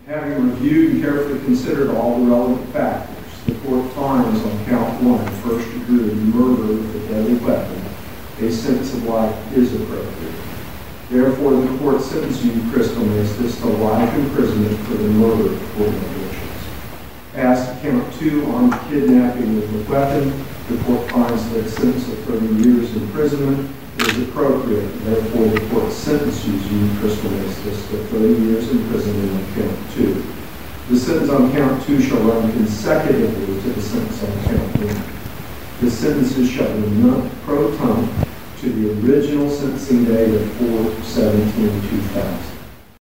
Having reviewed and carefully considered all the relevant factors, the court finds on count 1, first-degree murder with a deadly weapon, a sentence of life is appropriate. Therefore, the court sentenced you, Crystal Maestas, to life imprisonment for the murder of court negligence. As to count 2 on kidnapping with a weapon, the court finds that a sentence of 30 years imprisonment is appropriate. Therefore, the court sentences you, Crystal Maestas, to 30 years imprisonment on count 2. The sentence on count 2 shall run consecutively to the sentence on count 1. The sentences shall be non pro tunc to the original sentencing date of 4/17/2000.